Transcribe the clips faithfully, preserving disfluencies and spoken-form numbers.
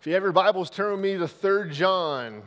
If you have your Bibles, turn with me to Third John.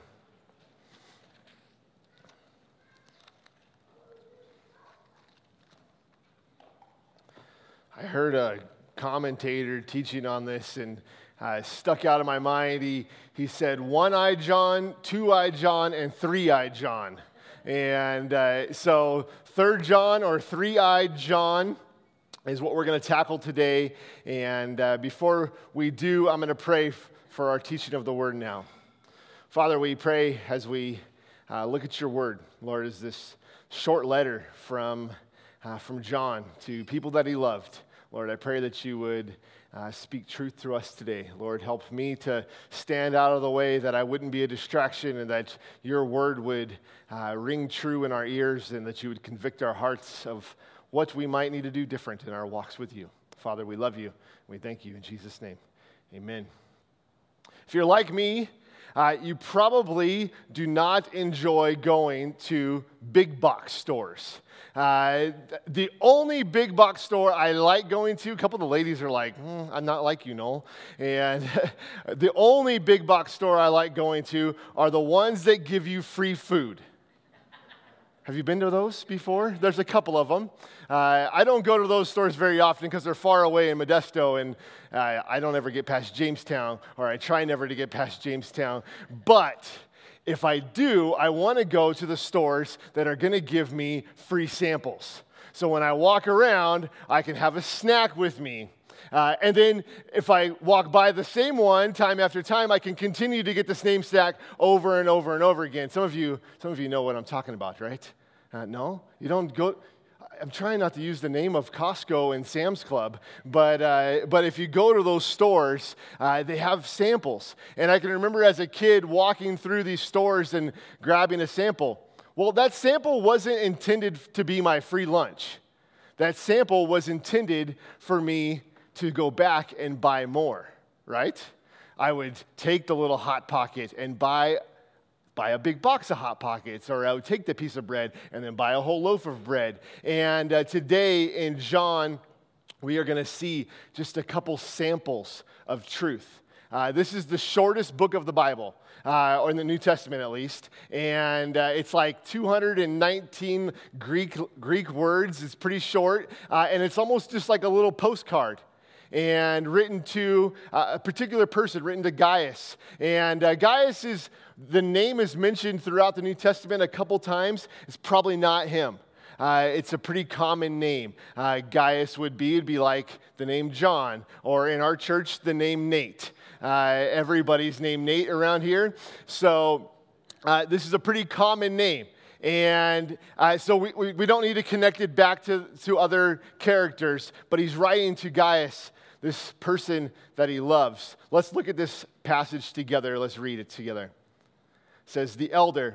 I heard a commentator teaching on this and uh, stuck out of my mind. He, he said, one-eyed John, two-eyed John, and three-eyed John. And uh, so Third John or three-eyed John is what we're going to tackle today. And uh, before we do, I'm going to pray f- for our teaching of the Word now. Father, we pray as we uh, look at your Word, Lord, is this short letter from, uh, from John to people that he loved. Lord, I pray that you would uh, speak truth to us today. Lord, help me to stand out of the way, that I wouldn't be a distraction, and that your word would uh, ring true in our ears, and that you would convict our hearts of what we might need to do different in our walks with you. Father, we love you. We thank you in Jesus' name. Amen. If you're like me, uh, you probably do not enjoy going to big box stores. Uh, the only big box store I like going to, a couple of the ladies are like, mm, I'm not like you, Noel. And the only big box store I like going to are the ones that give you free food. Have you been to those before? There's a couple of them. Uh, I don't go to those stores very often because they're far away in Modesto, and uh, I don't ever get past Jamestown, or I try never to get past Jamestown. But if I do, I want to go to the stores that are going to give me free samples. So when I walk around, I can have a snack with me. Uh, and then if I walk by the same one time after time, I can continue to get the same snack over and over and over again. Some of you, some of you know what I'm talking about, right? Uh, no? You don't go... I'm trying not to use the name of Costco and Sam's Club, but uh, but if you go to those stores, uh, they have samples. And I can remember as a kid walking through these stores and grabbing a sample. Well, that sample wasn't intended to be my free lunch. That sample was intended for me to go back and buy more, right? I would take the little Hot Pocket and buy buy a big box of Hot Pockets, or I would take the piece of bread and then buy a whole loaf of bread. And uh, today in John, we are going to see just a couple samples of truth. Uh, this is the shortest book of the Bible, uh, or in the New Testament at least, and uh, it's like two hundred nineteen Greek Greek words. It's pretty short, uh, and it's almost just like a little postcard. And written to uh, a particular person, written to Gaius. And uh, Gaius is, the name is mentioned throughout the New Testament a couple times. It's probably not him. Uh, it's a pretty common name. Uh, Gaius would be, it'd be like the name John, or in our church, the name Nate. Uh, everybody's named Nate around here. So uh, this is a pretty common name. And uh, so we, we, we don't need to connect it back to, to other characters, but he's writing to Gaius, this person that he loves. Let's look at this passage together. Let's read it together. It says, "The elder,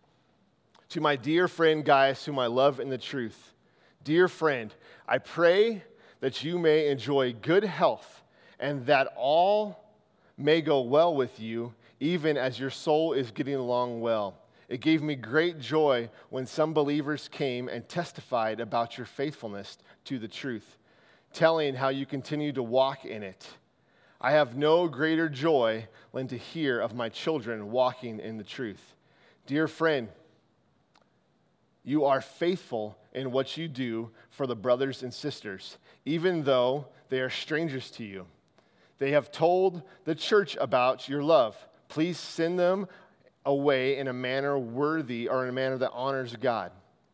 to my dear friend Gaius, whom I love in the truth. Dear friend, I pray that you may enjoy good health and that all may go well with you, even as your soul is getting along well. It gave me great joy when some believers came and testified about your faithfulness to the truth, telling how you continue to walk in it. I have no greater joy than to hear of my children walking in the truth. Dear friend, you are faithful in what you do for the brothers and sisters, even though they are strangers to you. They have told the church about your love. Please send them away in a manner worthy, or in a manner that honors God.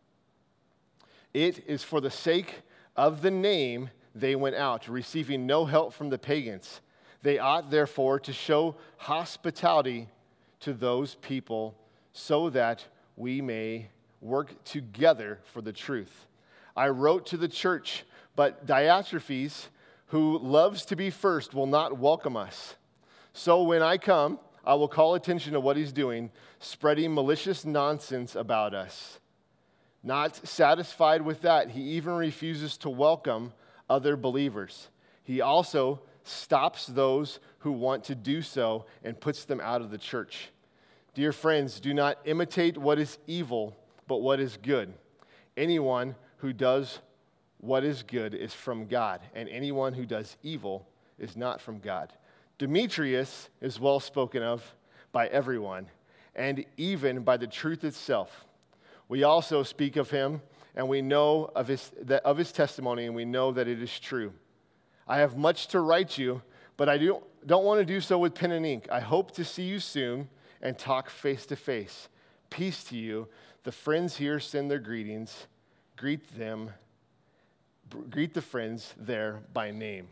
It is for the sake of the name they went out, receiving no help from the pagans. They ought, therefore, to show hospitality to those people so that we may work together for the truth. I wrote to the church, but Diotrephes, who loves to be first, will not welcome us. So when I come, I will call attention to what he's doing, spreading malicious nonsense about us. Not satisfied with that, he even refuses to welcome other believers. He also stops those who want to do so and puts them out of the church. Dear friends, do not imitate what is evil, but what is good. Anyone who does what is good is from God, and anyone who does evil is not from God. Demetrius is well spoken of by everyone, and even by the truth itself. We also speak of him, and we know of his, that, of his testimony, and we know that it is true. I have much to write you, but I do, don't want to do so with pen and ink. I hope to see you soon and talk face to face. Peace to you. The friends here send their greetings. Greet them, greet the friends there by name.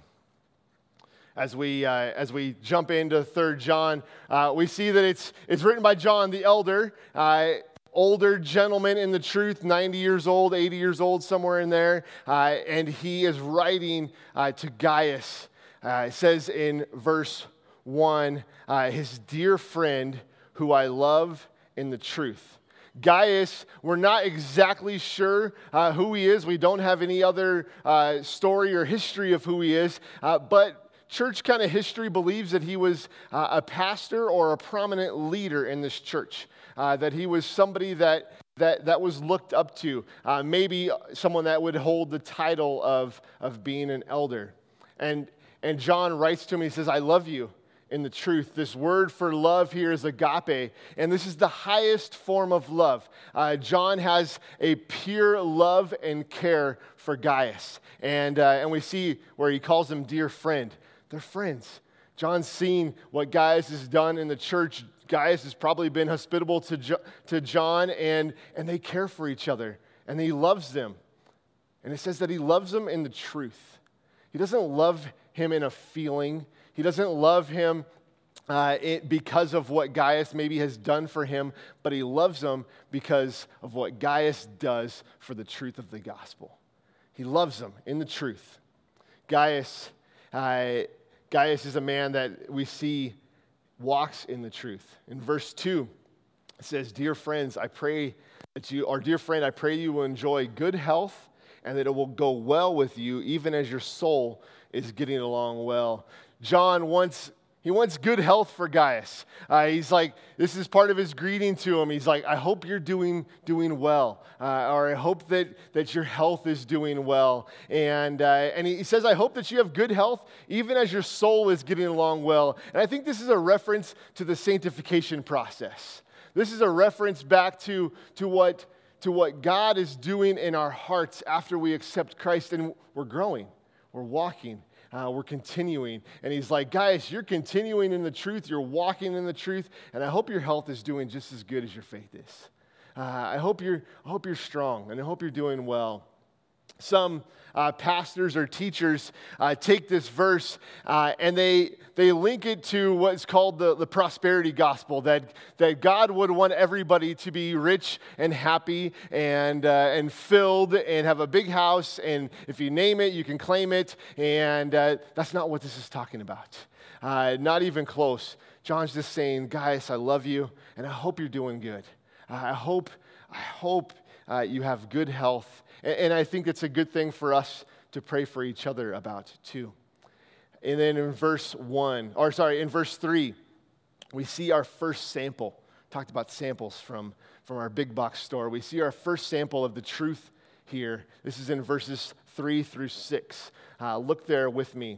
As we uh, as we jump into Third John, uh, we see that it's it's written by John the elder, uh, older gentleman in the truth, ninety years old, eighty years old, somewhere in there, uh, and he is writing uh, to Gaius. Uh, it says in verse one, uh, his dear friend who I love in the truth. Gaius, we're not exactly sure uh, who he is. We don't have any other uh, story or history of who he is, uh, but church kind of history believes that he was uh, a pastor or a prominent leader in this church, uh, that he was somebody that that, that was looked up to, uh, maybe someone that would hold the title of, of being an elder. And, and John writes to him, he says, I love you in the truth. This word for love here is agape, and this is the highest form of love. Uh, John has a pure love and care for Gaius, and, uh, and we see where he calls him dear friend. They're friends. John's seen what Gaius has done in the church. Gaius has probably been hospitable to, jo- to John, and, and they care for each other, and he loves them. And it says that he loves them in the truth. He doesn't love him in a feeling. He doesn't love him uh, it, because of what Gaius maybe has done for him, but he loves him because of what Gaius does for the truth of the gospel. He loves him in the truth. Gaius... Uh, Gaius is a man that we see walks in the truth. In verse two, it says, Dear friends, I pray that you, or dear friend, I pray you will enjoy good health and that it will go well with you, even as your soul is getting along well. John wants, he wants good health for Gaius. Uh, he's like, this is part of his greeting to him. He's like, I hope you're doing doing well, uh, or I hope that, that your health is doing well. And uh, and he says, I hope that you have good health, even as your soul is getting along well. And I think this is a reference to the sanctification process. This is a reference back to, to what to what God is doing in our hearts after we accept Christ, and we're growing, we're walking. Uh, we're continuing. And he's like, guys, you're continuing in the truth. You're walking in the truth. And I hope your health is doing just as good as your faith is. Uh, I hope you're, I hope you're strong, and I hope you're doing well. Some uh, pastors or teachers uh, take this verse uh, and they they link it to what's called the, the prosperity gospel, that, that God would want everybody to be rich and happy and, uh, and filled and have a big house, and if you name it, you can claim it, and uh, that's not what this is talking about. Uh, not even close. John's just saying, guys, I love you, and I hope you're doing good. Uh, I hope, I hope uh, you have good health. And I think it's a good thing for us to pray for each other about, too. And then in verse one, or sorry, in verse three, we see our first sample. Talked about samples from, from our big box store. We see our first sample of the truth here. This is in verses three through six. Uh, look there with me.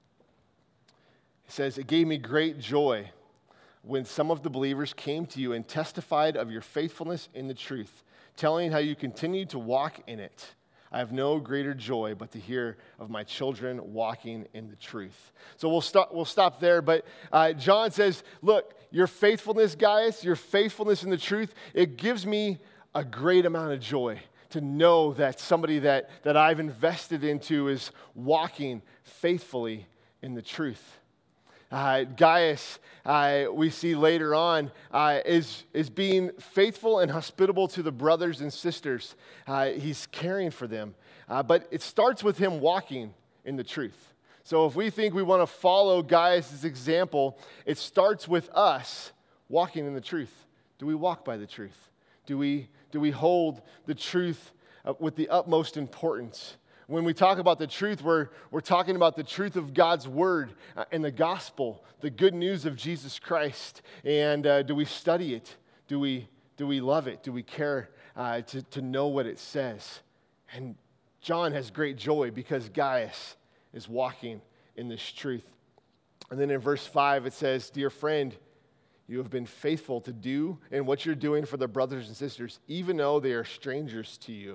It says, it gave me great joy when some of the believers came to you and testified of your faithfulness in the truth, telling how you continue to walk in it. I have no greater joy but to hear of my children walking in the truth. So we'll stop, we'll stop there, but uh, John says, look, your faithfulness, guys, your faithfulness in the truth, it gives me a great amount of joy to know that somebody that, that I've invested into is walking faithfully in the truth. Uh, Gaius, uh, we see later on, uh, is, is being faithful and hospitable to the brothers and sisters. Uh, he's caring for them. Uh, but it starts with him walking in the truth. So if we think we want to follow Gaius' example, it starts with us walking in the truth. Do we walk by the truth? Do we, do we hold the truth uh, with the utmost importance? When we talk about the truth, we're, we're talking about the truth of God's word uh, and the gospel, the good news of Jesus Christ. And uh, do we study it? Do we, do we love it? Do we care uh, to, to know what it says? And John has great joy because Gaius is walking in this truth. And then in verse five, it says, "Dear friend, you have been faithful to do in what you're doing for the brothers and sisters, even though they are strangers to you."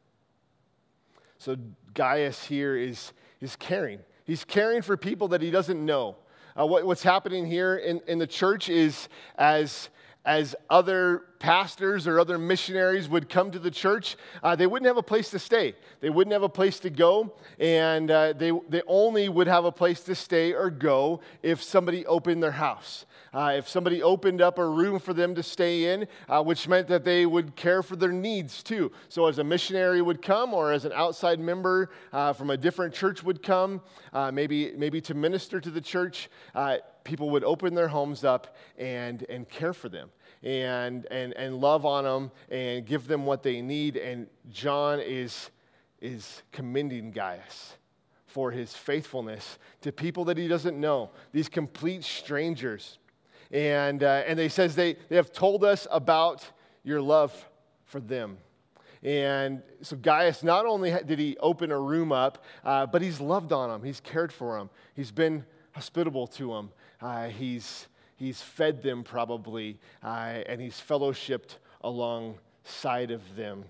So Gaius here is, is caring. He's caring for people that he doesn't know. Uh, what, what's happening here in, in the church is as As other pastors or other missionaries would come to the church, uh, they wouldn't have a place to stay. They wouldn't have a place to go, and uh, they, they only would have a place to stay or go if somebody opened their house. Uh, if somebody opened up a room for them to stay in, uh, which meant that they would care for their needs too. So as a missionary would come, or as an outside member uh, from a different church would come, uh, maybe, maybe to minister to the church, uh, people would open their homes up and, and care for them and, and, and love on them and give them what they need. And John is, is commending Gaius for his faithfulness to people that he doesn't know, these complete strangers. And uh, and they says they, they have told us about your love for them. And so Gaius, not only did he open a room up, uh, but he's loved on them. He's cared for them. He's been hospitable to them. Uh, he's he's fed them probably, uh, and he's fellowshipped alongside of them.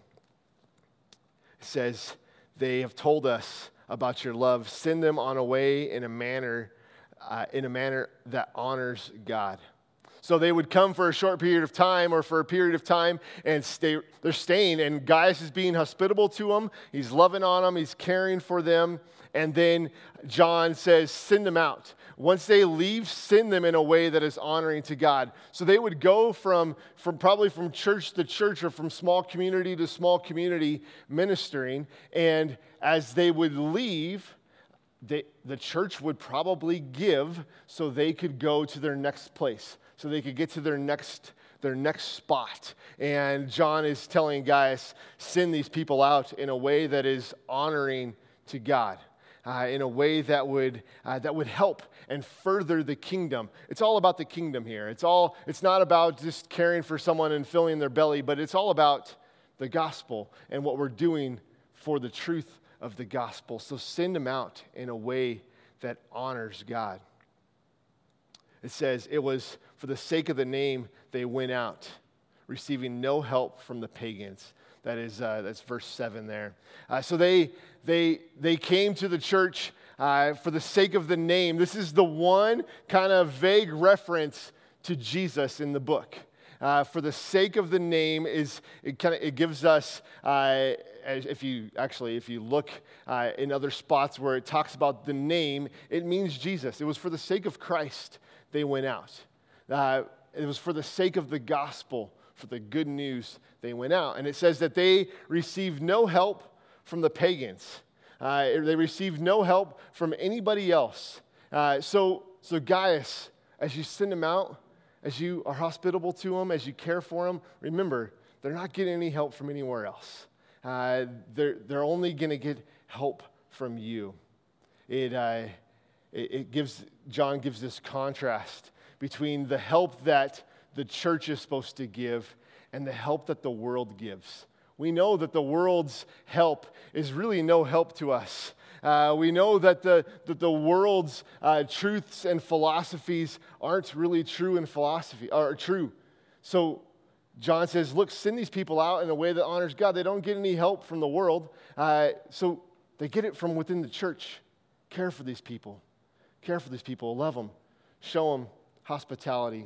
It says they have told us about your love. Send them on a way in a manner Uh, in a manner that honors God. So they would come for a short period of time or for a period of time and stay. They're staying, and Gaius is being hospitable to them. He's loving on them. He's caring for them. And then John says, send them out. Once they leave, send them in a way that is honoring to God. So they would go from, from probably from church to church or from small community to small community ministering. And as they would leave, They, the church would probably give so they could go to their next place, so they could get to their next their next spot. And John is telling Gaius, send these people out in a way that is honoring to God, uh, in a way that would uh, that would help and further the kingdom. It's all about the kingdom here. It's all. It's not about just caring for someone and filling their belly, but it's all about the gospel and what we're doing for the truth of the gospel. So send them out in a way that honors God. It says, it was for the sake of the name they went out, receiving no help from the pagans. That is, uh, that's verse seven there. Uh, so they they they came to the church uh, for the sake of the name. This is the one kind of vague reference to Jesus in the book. Uh, for the sake of the name is it kind of it gives us uh, if you actually if you look uh, in other spots where it talks about the name, it means Jesus. It was for the sake of Christ they went out. Uh, it was for the sake of the gospel, for the good news they went out. And it says that they received no help from the pagans. Uh, they received no help from anybody else. Uh, so so Gaius, as you send them out, as you are hospitable to them, as you care for them, remember, they're not getting any help from anywhere else. Uh, they're, they're only going to get help from you. It, uh, it, it gives, John gives this contrast between the help that the church is supposed to give and the help that the world gives. We know that the world's help is really no help to us. Uh, we know that the that the world's uh, truths and philosophies aren't really true in philosophy, or true. So John says, look, send these people out in a way that honors God. They don't get any help from the world, uh, so they get it from within the church. Care for these people. Care for these people. Love them. Show them hospitality.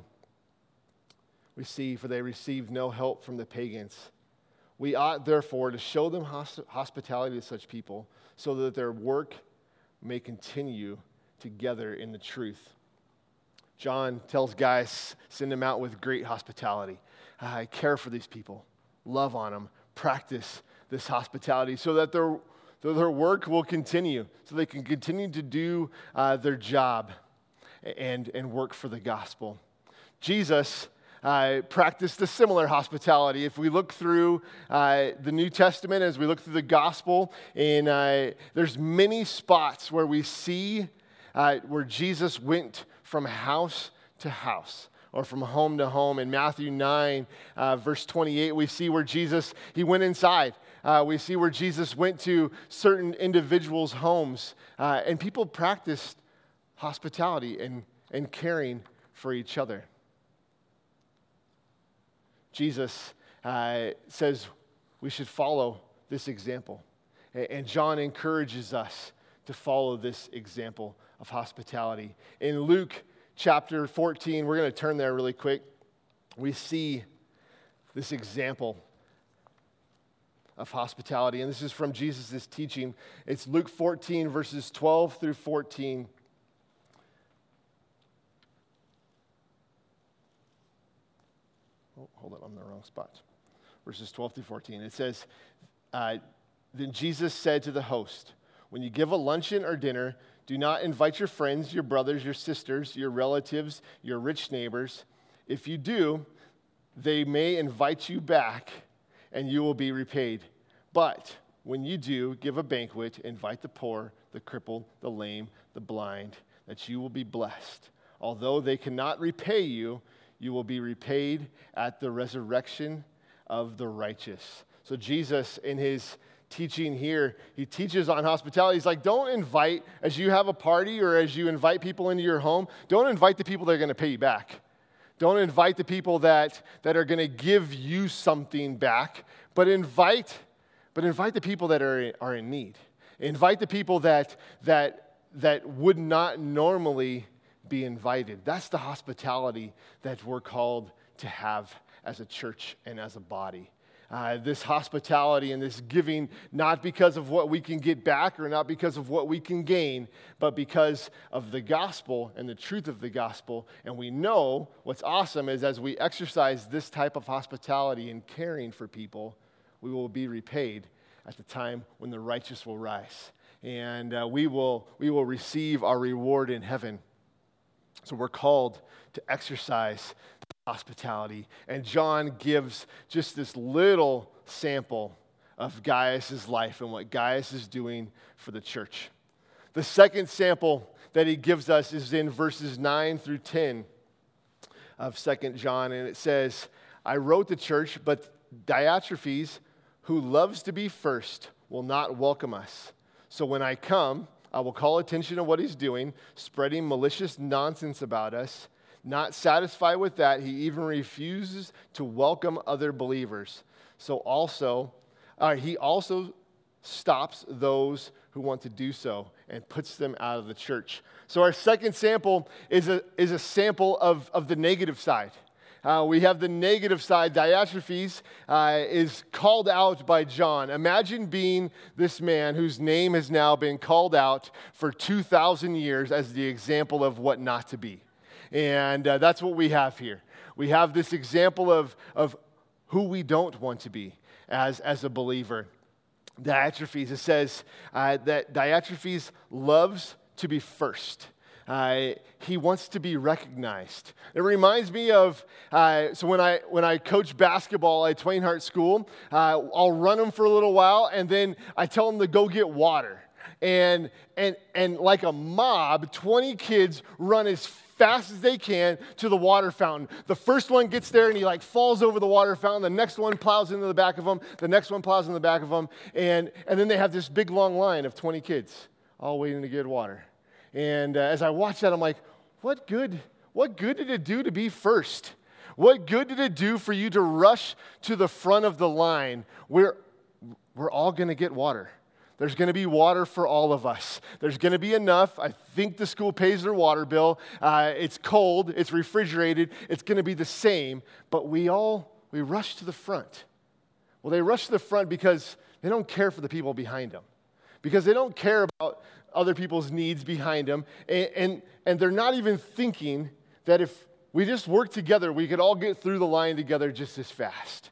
We see, for they received no help from the pagans. We ought, therefore, to show them hosp- hospitality to such people so that their work may continue together in the truth. John tells Gaius, send them out with great hospitality. Uh, care for these people. Love on them. Practice this hospitality so that their, that their work will continue, so they can continue to do uh, their job and, and work for the gospel. Jesus Uh, practiced a similar hospitality. If we look through uh, the New Testament, as we look through the gospel, in, uh, there's many spots where we see uh, where Jesus went from house to house or from home to home. In Matthew nine, uh, verse twenty-eight, we see where Jesus, he went inside. Uh, we see where Jesus went to certain individuals' homes, uh, and people practiced hospitality and, and caring for each other. Jesus uh, says we should follow this example. And, and John encourages us to follow this example of hospitality. In Luke chapter fourteen, we're going to turn there really quick. We see this example of hospitality. And this is from Jesus' teaching. It's Luke fourteen, verses twelve through fourteen. Oh, hold on, I'm in the wrong spot. Verses twelve through fourteen. It says, uh, Then Jesus said to the host, when you give a luncheon or dinner, do not invite your friends, your brothers, your sisters, your relatives, your rich neighbors. If you do, they may invite you back, and you will be repaid. But when you do, give a banquet, invite the poor, the crippled, the lame, the blind, that you will be blessed. Although they cannot repay you, you will be repaid at the resurrection of the righteous. So Jesus, in his teaching here, he teaches on hospitality. He's like, don't invite, as you have a party or as you invite people into your home, don't invite the people that are going to pay you back. Don't invite the people that, that are going to give you something back, but invite, but invite the people that are, are in need. Invite the people that, that, that would not normally be invited. That's the hospitality that we're called to have as a church and as a body. Uh, this hospitality and this giving, not because of what we can get back or not because of what we can gain, but because of the gospel and the truth of the gospel. And we know what's awesome is as we exercise this type of hospitality and caring for people, we will be repaid at the time when the righteous will rise. And uh, we will we will receive our reward in heaven. So we're called to exercise hospitality. And John gives just this little sample of Gaius' life and what Gaius is doing for the church. The second sample that he gives us is in verses nine through ten of Second John, and it says, I wrote the church, but Diotrephes, who loves to be first, will not welcome us. So when I come, I will call attention to what he's doing, spreading malicious nonsense about us. Not satisfied with that, he even refuses to welcome other believers. So also, uh, he also stops those who want to do so and puts them out of the church. So our second sample is a, is a sample of, of the negative side. Uh, we have the negative side. Diotrephes uh, is called out by John. Imagine being this man whose name has now been called out for two thousand years as the example of what not to be. And uh, that's what we have here. We have this example of, of who we don't want to be as, as a believer. Diotrephes, it says uh, that Diotrephes loves to be first. Uh, he wants to be recognized. It reminds me of, uh, so when I when I coach basketball at Twain Hart School, uh, I'll run them for a little while, and then I tell them to go get water. And, and, and like a mob, twenty kids run as fast as they can to the water fountain. The first one gets there and he like falls over the water fountain. The next one plows into the back of him. The next one plows in the back of him. And, and then they have this big long line of twenty kids all waiting to get water. And uh, as I watch that, I'm like, what good, what good did it do to be first? What good did it do for you to rush to the front of the line? We're, we're all going to get water. There's going to be water for all of us. There's going to be enough. I think the school pays their water bill. Uh, it's cold. It's refrigerated. It's going to be the same. But we all, we rush to the front. Well, they rush to the front because they don't care for the people behind them. Because they don't care about other people's needs behind them. And, and, and they're not even thinking that if we just work together, we could all get through the line together just as fast.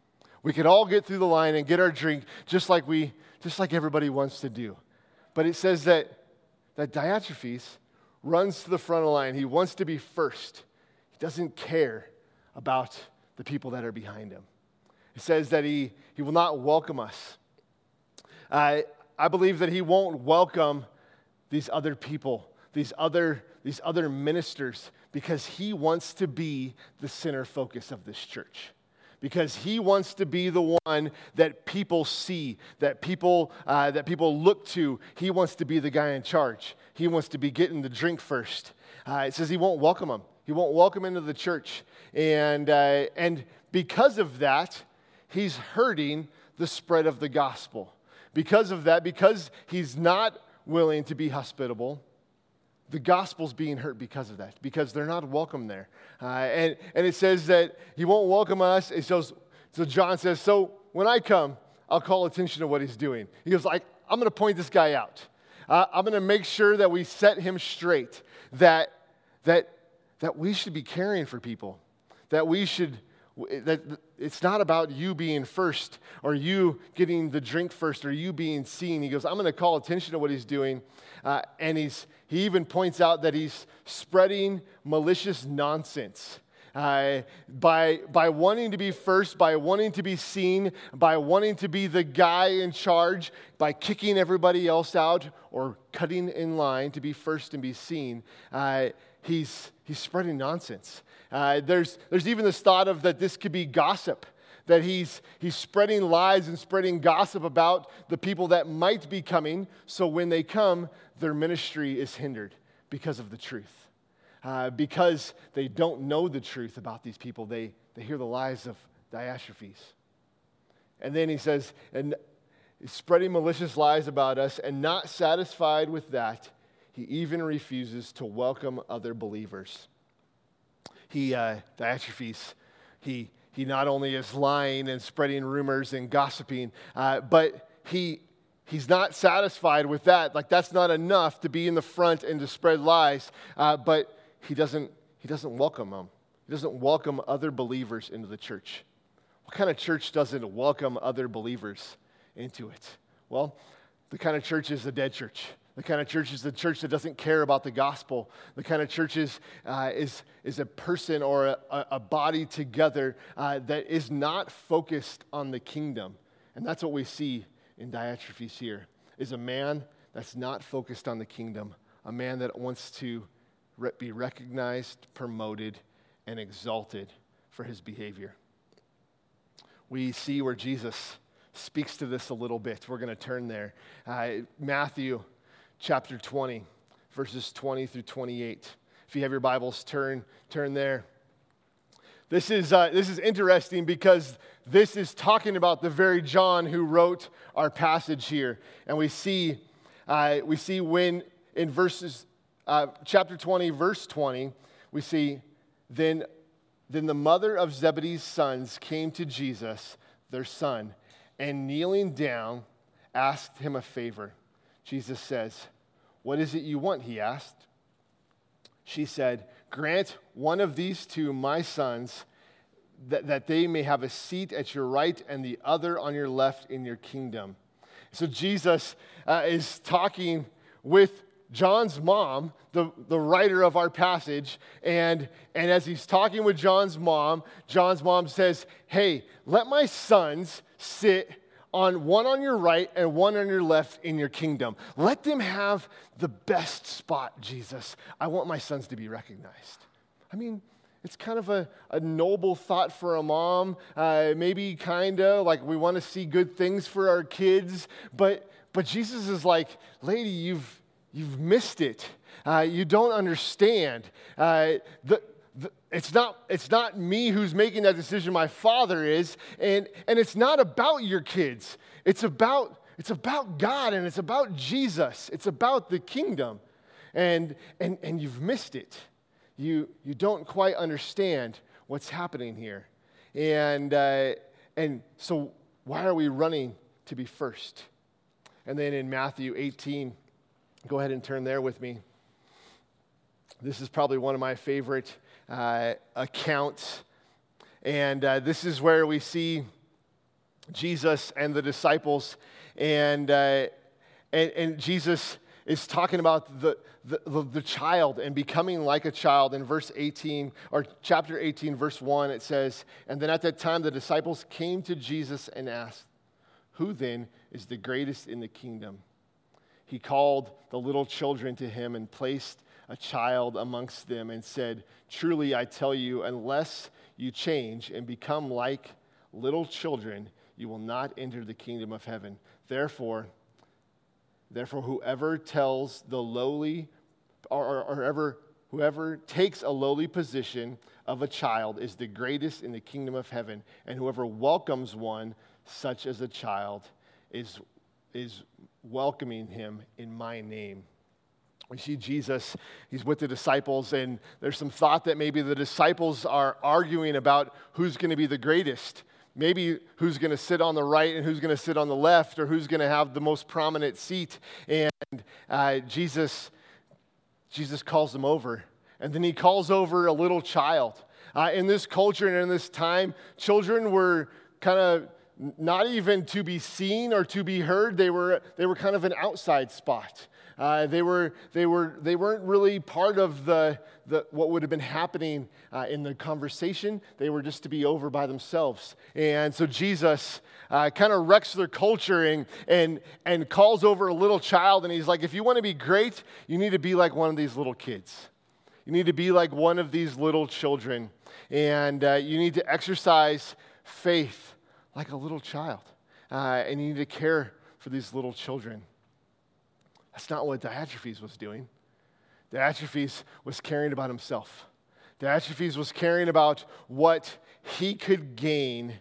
We could all get through the line and get our drink just like we just like everybody wants to do. But it says that, that Diotrephes runs to the front of the line. He wants to be first. He doesn't care about the people that are behind him. It says that he, he will not welcome us. Uh, I believe that he won't welcome these other people, these other, these other ministers, because he wants to be the center focus of this church. because he wants to be the one that people see, that people uh, that people look to. He wants to be the guy in charge. He wants to be getting the drink first. Uh, it says he won't welcome him. He won't welcome into the church. And, uh, and because of that, he's hurting the spread of the gospel. Because of that, because he's not willing to be hospitable, the gospel's being hurt because of that, because they're not welcome there. Uh, and, and it says that he won't welcome us. It shows, so John says, so when I come, I'll call attention to what he's doing. He goes, like, I'm going to point this guy out. Uh, I'm going to make sure that we set him straight, that, that, that we should be caring for people, that we should, that it's not about you being first or you getting the drink first or you being seen. He goes, I'm going to call attention to what he's doing. Uh, and he's he even points out that he's spreading malicious nonsense. Uh, by, by wanting to be first, by wanting to be seen, by wanting to be the guy in charge, by kicking everybody else out or cutting in line to be first and be seen, uh, he's, he's spreading nonsense. Uh, there's, there's even this thought of that this could be gossip, that he's, he's spreading lies and spreading gossip about the people that might be coming, so when they come, their ministry is hindered because of the truth. Uh, because they don't know the truth about these people. They, they hear the lies of Diotrephes. And then he says, and he's spreading malicious lies about us, and not satisfied with that, he even refuses to welcome other believers. He, uh, Diotrephes, he, he not only is lying and spreading rumors and gossiping, uh, but he He's not satisfied with that. Like, that's not enough to be in the front and to spread lies, uh, but He doesn't, he doesn't welcome them. He doesn't welcome other believers into the church. What kind of church doesn't welcome other believers into it? Well, the kind of church is the dead church. The kind of church is the church that doesn't care about the gospel. The kind of church is, uh, is, is a person or a, a body together uh, that is not focused on the kingdom. And that's what we see in Diotrephes here, is a man that's not focused on the kingdom, a man that wants to be recognized, promoted, and exalted for his behavior. We see where Jesus speaks to this a little bit. We're going to turn there. Uh, Matthew chapter twenty, verses twenty through twenty-eight. If you have your Bibles, turn turn there. This is uh, this is interesting because this is talking about the very John who wrote our passage here, and we see uh, we see when in verses. Uh, chapter twenty, verse twenty, we see, then, then the mother of Zebedee's sons came to Jesus, their son, and kneeling down, asked him a favor. Jesus says, what is it you want, he asked. She said, grant one of these two, my sons, that, that they may have a seat at your right and the other on your left in your kingdom. So Jesus uh, is talking with John's mom, the, the writer of our passage, and, and as he's talking with John's mom, John's mom says, hey, let my sons sit on one on your right and one on your left in your kingdom. Let them have the best spot, Jesus. I want my sons to be recognized. I mean, it's kind of a, a noble thought for a mom, uh, maybe kind of like we want to see good things for our kids, but, but Jesus is like, lady, you've You've missed it. Uh, you don't understand. Uh, the, the, it's not, it's not me who's making that decision. My Father is. And, and it's not about your kids. It's about, it's about God, and it's about Jesus. It's about the kingdom. And, and, and you've missed it. You, you don't quite understand what's happening here. And, uh, and so why are we running to be first? And then in Matthew eighteen, go ahead and turn there with me. This is probably one of my favorite uh, accounts. And uh, this is where we see Jesus and the disciples. And, uh, and, and Jesus is talking about the, the, the, the child and becoming like a child. In verse eighteen, or chapter eighteen, verse one, it says, and then at that time the disciples came to Jesus and asked, who then is the greatest in the kingdom? He called the little children to him and placed a child amongst them and said, truly I tell you, unless you change and become like little children, you will not enter the kingdom of heaven. Therefore, therefore, whoever tells the lowly, or, or, or ever, whoever takes a lowly position of a child is the greatest in the kingdom of heaven, and whoever welcomes one such as a child is, is welcoming him in my name. We see Jesus, he's with the disciples, and there's some thought that maybe the disciples are arguing about who's going to be the greatest. Maybe who's going to sit on the right and who's going to sit on the left, or who's going to have the most prominent seat. And uh, Jesus, Jesus calls them over. And then he calls over a little child. Uh, in this culture and in this time, children were kind of not even to be seen or to be heard. They were they were kind of an outside spot. Uh, they were they were they weren't really part of the the what would have been happening uh, in the conversation. They were just to be over by themselves. And so Jesus uh, kind of wrecks their culture and and and calls over a little child, and he's like, if you want to be great, you need to be like one of these little kids. You need to be like one of these little children, and uh, you need to exercise faith like a little child, uh, and you need to care for these little children. That's not what Diotrephes was doing. Diotrephes was caring about himself. Diotrephes was caring about what he could gain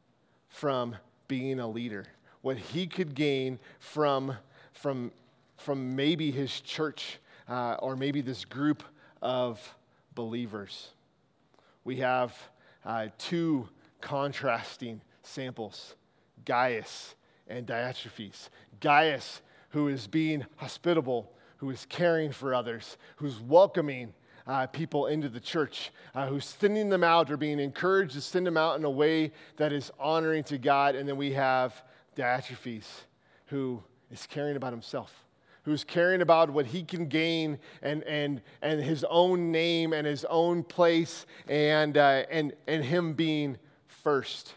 from being a leader, what he could gain from, from, from maybe his church uh, or maybe this group of believers. We have uh, two contrasting samples, Gaius and Diotrephes. Gaius, who is being hospitable, who is caring for others, who's welcoming uh, people into the church, uh, who's sending them out or being encouraged to send them out in a way that is honoring to God. And then we have Diotrephes, who is caring about himself, who's caring about what he can gain and and and his own name and his own place and uh, and and him being first.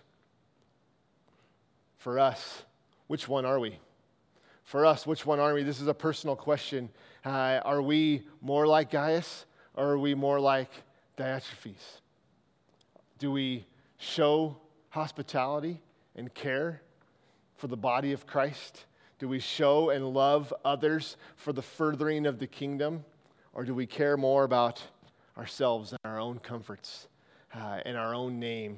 For us, which one are we? For us, which one are we? This is a personal question. Uh, are we more like Gaius, or are we more like Diotrephes? Do we show hospitality and care for the body of Christ? Do we show and love others for the furthering of the kingdom? Or do we care more about ourselves and our own comforts uh, and our own name?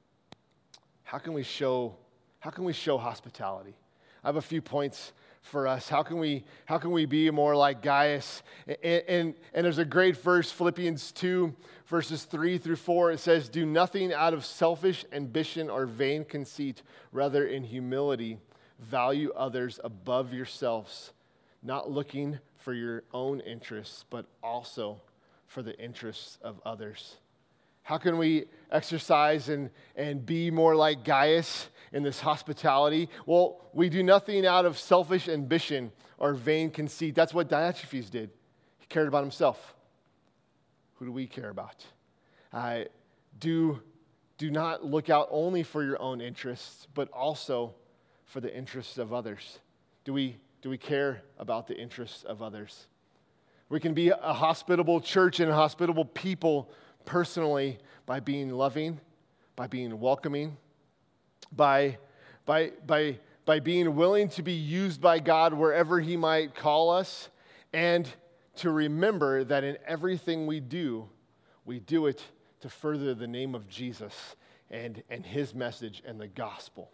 How can we show, how can we show hospitality? I have a few points for us. How can we how can we be more like Gaius? And, and, and there's a great verse, Philippians two, verses three through four. It says, do nothing out of selfish ambition or vain conceit. Rather, in humility, value others above yourselves, not looking for your own interests, but also for the interests of others. How can we exercise and, and be more like Gaius in this hospitality? Well, we do nothing out of selfish ambition or vain conceit. That's what Diotrephes did. He cared about himself. Who do we care about? Uh, do, do not look out only for your own interests, but also for the interests of others. Do we, do we care about the interests of others? We can be a hospitable church and a hospitable people personally by being loving, by being welcoming, by, by, by, by being willing to be used by God wherever He might call us, and to remember that in everything we do, we do it to further the name of Jesus and, and His message and the gospel.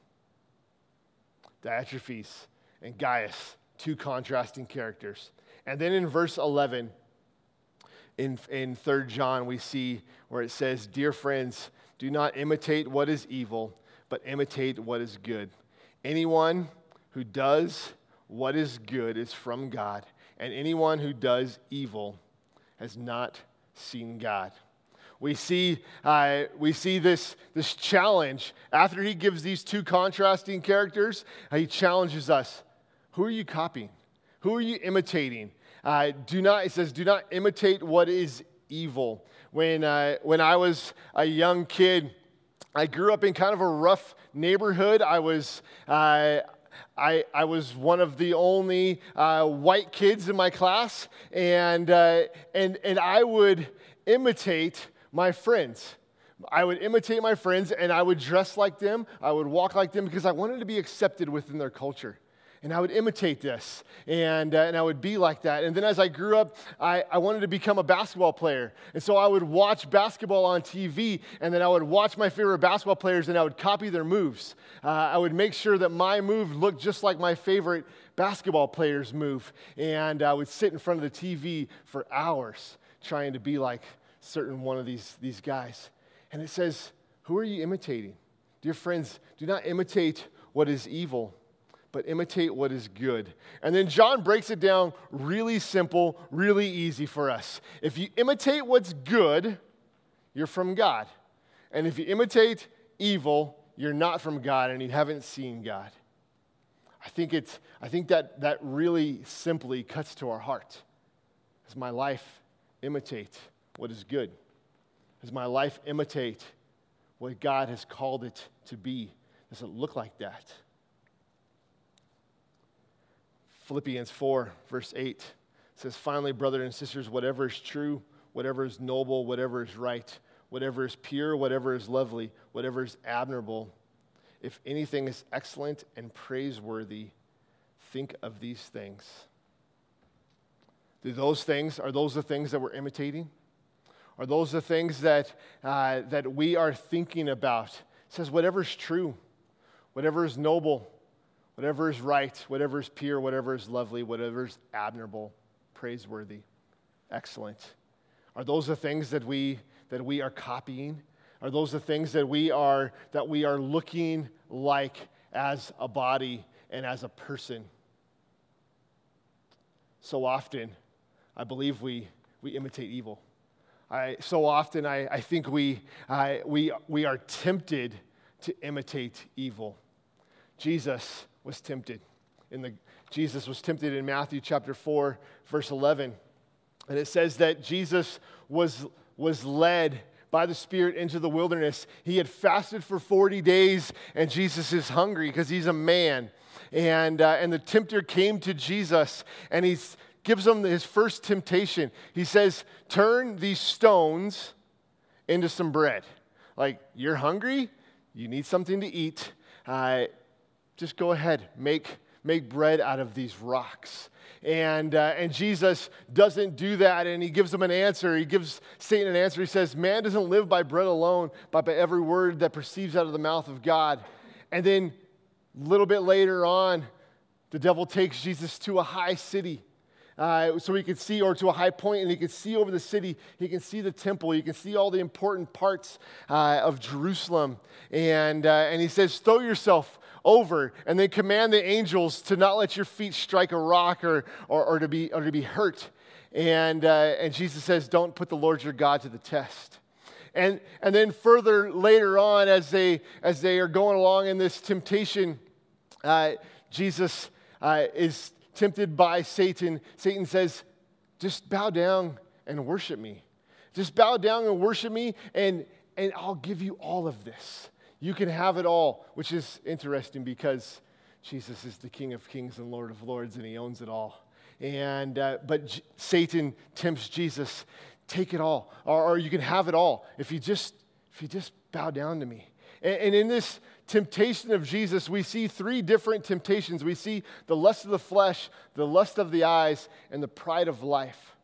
Diotrephes and Gaius, two contrasting characters. And then in verse eleven, In, in Third John, we see where it says, dear friends, do not imitate what is evil, but imitate what is good. Anyone who does what is good is from God, and anyone who does evil has not seen God. We see uh, we see this, this challenge. After he gives these two contrasting characters, uh, he challenges us. Who are you copying? Who are you imitating? Uh, do not, it says, do not imitate what is evil. When, uh, when I was a young kid, I grew up in kind of a rough neighborhood. I was, uh, I, I was one of the only uh, white kids in my class, and, uh, and, and I would imitate my friends. I would imitate my friends, and I would dress like them. I would walk like them because I wanted to be accepted within their culture. And I would imitate this, and, uh, and I would be like that. And then as I grew up, I, I wanted to become a basketball player. And so I would watch basketball on T V, and then I would watch my favorite basketball players, and I would copy their moves. Uh, I would make sure that my move looked just like my favorite basketball player's move. And I would sit in front of the T V for hours trying to be like certain one of these, these guys. And it says, who are you imitating? Dear friends, do not imitate what is evil, but imitate what is good. And then John breaks it down really simple, really easy for us. If you imitate what's good, you're from God. And if you imitate evil, you're not from God and you haven't seen God. I think it's I think that that really simply cuts to our heart. Does my life imitate what is good? Does my life imitate what God has called it to be? Does it look like that? Philippians four, verse eight says, finally, brothers and sisters, whatever is true, whatever is noble, whatever is right, whatever is pure, whatever is lovely, whatever is admirable, if anything is excellent and praiseworthy, think of these things. Do those things, are those the things that we're imitating? Are those the things that, uh, that we are thinking about? It says whatever is true, whatever is noble, whatever is right, whatever is pure, whatever is lovely, whatever is admirable, praiseworthy, excellent. Are those the things that we that we are copying? Are those the things that we are that we are looking like as a body and as a person? So often, I believe we we imitate evil. I so often I, I think we I, we we are tempted to imitate evil. Jesus was tempted. In the Jesus was tempted in Matthew chapter four, verse eleven. And it says that Jesus was, was led by the Spirit into the wilderness. He had fasted for forty days, and Jesus is hungry because he's a man. And, uh, and the tempter came to Jesus, and he gives him his first temptation. He says, turn these stones into some bread. Like, you're hungry? You need something to eat. Uh, Just go ahead, make, make bread out of these rocks. And, uh, and Jesus doesn't do that, and he gives them an answer. He gives Satan an answer. He says, man doesn't live by bread alone, but by every word that proceeds out of the mouth of God. And then a little bit later on, the devil takes Jesus to a high city. Uh, so he could see, or to a high point, and he could see over the city. He can see the temple. He can see all the important parts uh, of Jerusalem. And, uh, and he says, throw yourself over, and then command the angels to not let your feet strike a rock or or, or to be or to be hurt. And uh, and Jesus says, don't put the Lord your God to the test. And and then further later on, as they as they are going along in this temptation, uh, Jesus uh, is tempted by Satan. Satan says, just bow down and worship me. Just bow down and worship me, and and I'll give you all of this. You can have it all, which is interesting because Jesus is the King of Kings and Lord of Lords, and he owns it all. And uh, but J- Satan tempts Jesus, take it all, or, or you can have it all if you just if you just bow down to me. And, and in this temptation of Jesus, we see three different temptations. We see the lust of the flesh, the lust of the eyes, and the pride of life.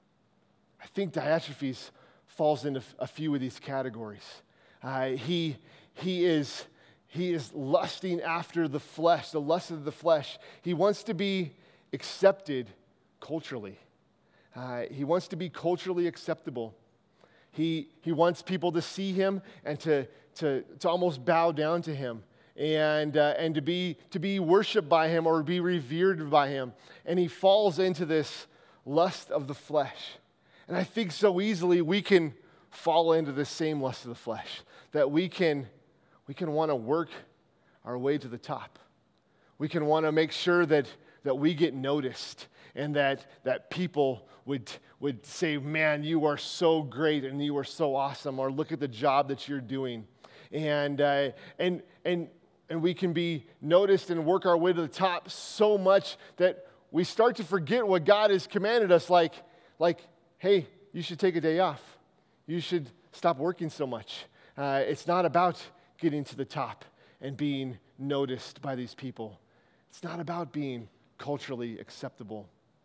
I think Diotrephes falls into a few of these categories. Uh, he He is, he is lusting after the flesh, the lust of the flesh. He wants to be accepted culturally. Uh, he wants to be culturally acceptable. He, he wants people to see him and to, to, to almost bow down to him and, uh, and to be, to be worshiped by him or be revered by him. And he falls into this lust of the flesh. And I think so easily we can fall into the same lust of the flesh, that we can We can want to work our way to the top. We can want to make sure that, that we get noticed and that, that people would, would say, man, you are so great and you are so awesome, or look at the job that you're doing. And, uh, and, and, and we can be noticed and work our way to the top so much that we start to forget what God has commanded us, like, like hey, you should take a day off. You should stop working so much. Uh, it's not about getting to the top and being noticed by these people. It's not about being culturally acceptable.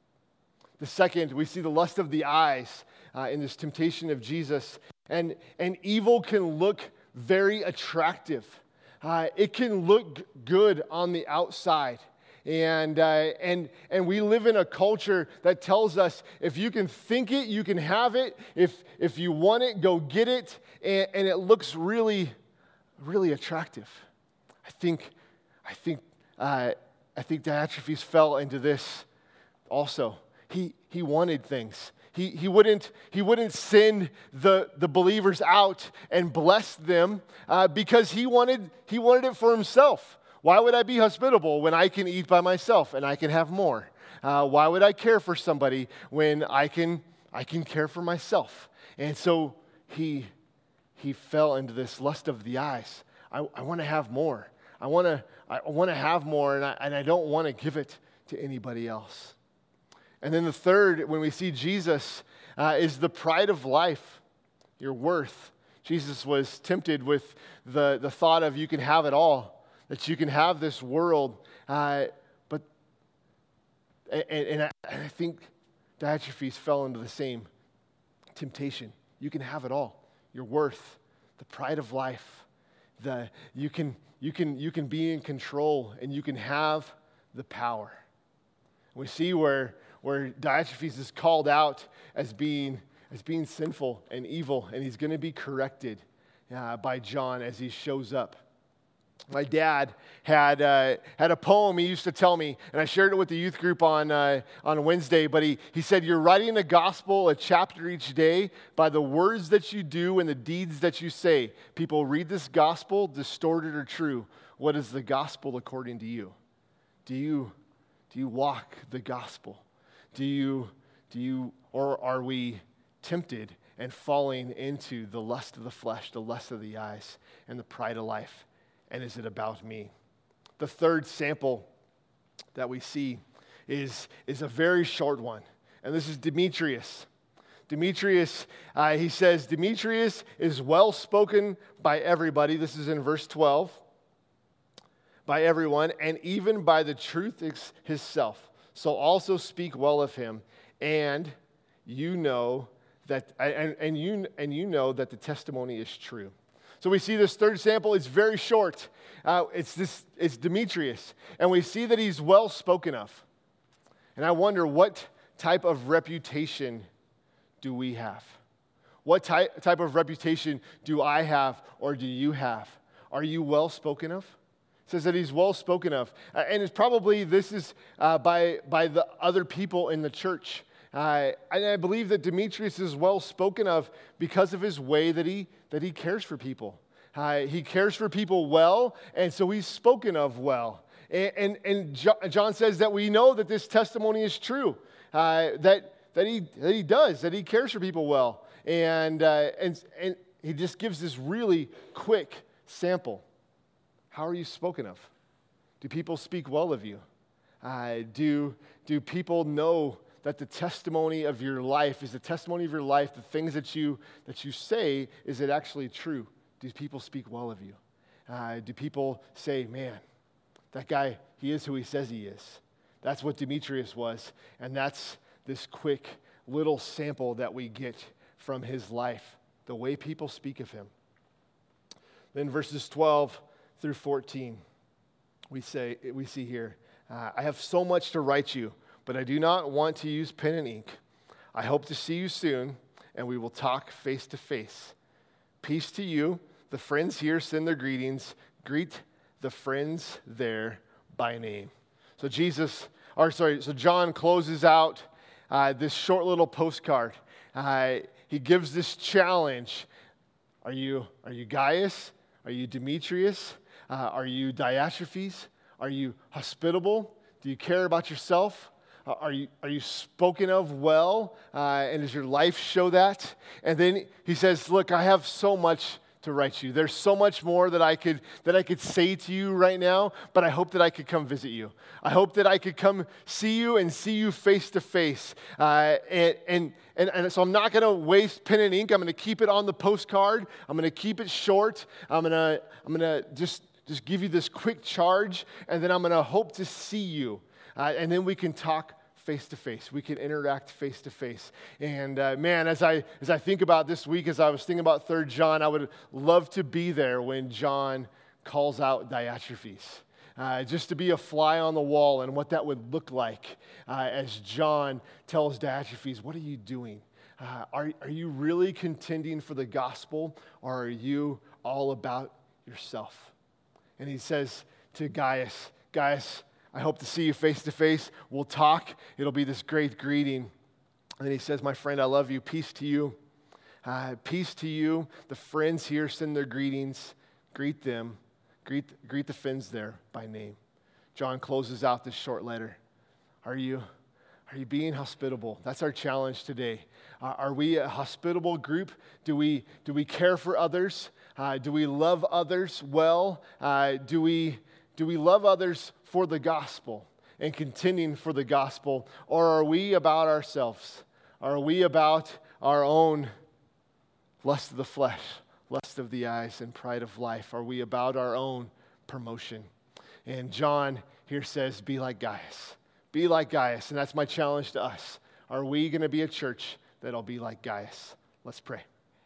The second, we see the lust of the eyes uh, in this temptation of Jesus. And, and evil can look very attractive. Uh, it can look good on the outside. And, uh, and, and we live in a culture that tells us if you can think it, you can have it. If, if you want it, go get it. And, and it looks really, really attractive. I think, I think, uh, I think Diotrephes fell into this also. He, he wanted things. He, he, wouldn't, he wouldn't send the, the believers out and bless them uh, because he wanted, he wanted it for himself. Why would I be hospitable when I can eat by myself and I can have more? Uh, why would I care for somebody when I can, I can care for myself? And so he, he fell into this lust of the eyes. I, I want to have more. I want to I want to have more, and I, and I don't want to give it to anybody else. And then the third, when we see Jesus, uh, is the pride of life, your worth. Jesus was tempted with the, the thought of you can have it all, that you can have this world. Uh, but and, and, I, and I think Diotrephes fell into the same temptation. You can have it all, your worth, the pride of life. The you can you can you can be in control and you can have the power. We see where where Diotrephes is called out as being as being sinful and evil, and he's going to be corrected uh, by John as he shows up. My dad had uh, had a poem he used to tell me, and I shared it with the youth group on uh, on Wednesday, but he, he said, you're writing the gospel a chapter each day by the words that you do and the deeds that you say. People read this gospel, distorted or true. What is the gospel according to you? Do you do you walk the gospel? Do you do you or are we tempted and falling into the lust of the flesh, the lust of the eyes, and the pride of life? And is it about me? The third sample that we see is, is a very short one. And this is Demetrius. Demetrius, uh, he says, Demetrius is well spoken by everybody. This is in verse twelve. By everyone, and even by the truth himself. So also speak well of him. And you know that, and, and you and you know that the testimony is true. So we see this third sample. It's very short. Uh, it's this. It's Demetrius, and we see that he's well spoken of. And I wonder, what type of reputation do we have? What type type of reputation do I have, or do you have? Are you well spoken of? It says that he's well spoken of, uh, and it's probably this is uh, by by the other people in the church. Uh, and I believe that Demetrius is well spoken of because of his way that he that he cares for people. Uh, he cares for people well, and so he's spoken of well. And, and, and John says that we know that this testimony is true, uh, that that he that he does, that he cares for people well, and uh, and and he just gives this really quick sample. How are you spoken of? Do people speak well of you? Uh, do do people know that the testimony of your life is the testimony of your life, the things that you that you say, is it actually true? Do people speak well of you? Uh, do people say, man, that guy, he is who he says he is? That's what Demetrius was, and that's this quick little sample that we get from his life, the way people speak of him. Then verses twelve through fourteen, we say we see here, uh, I have so much to write you, but I do not want to use pen and ink. I hope to see you soon, and we will talk face to face. Peace to you. The friends here send their greetings. Greet the friends there by name. So Jesus, or sorry, so John closes out uh, this short little postcard. Uh, he gives this challenge. Are you, are you Gaius? Are you Demetrius? Uh, are you Diotrephes? Are you hospitable? Do you care about yourself? Uh, are you are you spoken of well? Uh, and does your life show that? And then he says, look, I have so much to write you. There's so much more that I could that I could say to you right now, but I hope that I could come visit you. I hope that I could come see you and see you face to face. Uh, and, and, and, and so I'm not going to waste pen and ink. I'm going to keep it on the postcard. I'm going to keep it short. I'm going to I'm going to just, just give you this quick charge, and then I'm going to hope to see you. Uh, and then we can talk face to face. We can interact face to face. And uh, man, as I as I think about this week, as I was thinking about Third John, I would love to be there when John calls out Diotrephes. Uh, just to be a fly on the wall and what that would look like uh, as John tells Diotrephes, what are you doing? Uh, are, are you really contending for the gospel, or are you all about yourself? And he says to Gaius, Gaius, I hope to see you face to face. We'll talk. It'll be this great greeting. And then he says, my friend, I love you. Peace to you. Uh, peace to you. The friends here send their greetings. Greet them. Greet, greet the friends there by name. John closes out this short letter. Are you, are you being hospitable? That's our challenge today. Uh, are we a hospitable group? Do we, do we care for others? Uh, do we love others well? Uh, do we, do we love others for the gospel and contending for the gospel? Or are we about ourselves? Are we about our own lust of the flesh, lust of the eyes, and pride of life? Are we about our own promotion? And John here says, be like Gaius. Be like Gaius. And that's my challenge to us. Are we going to be a church that'll be like Gaius? Let's pray.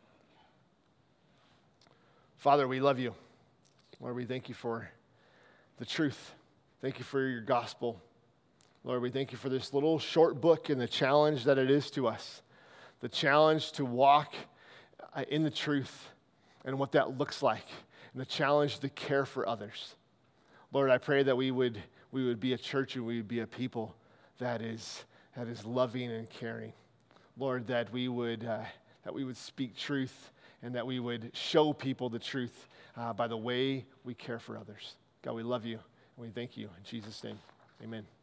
Father, we love you. Lord, we thank you for the truth. Thank you for your gospel. Lord, we thank you for this little short book and the challenge that it is to us. The challenge to walk in the truth and what that looks like. And the challenge to care for others. Lord, I pray that we would we would be a church and we would be a people that is that is loving and caring. Lord, that we would uh, that we would speak truth and that we would show people the truth uh, by the way we care for others. God, we love you and we thank you. In Jesus' name, amen.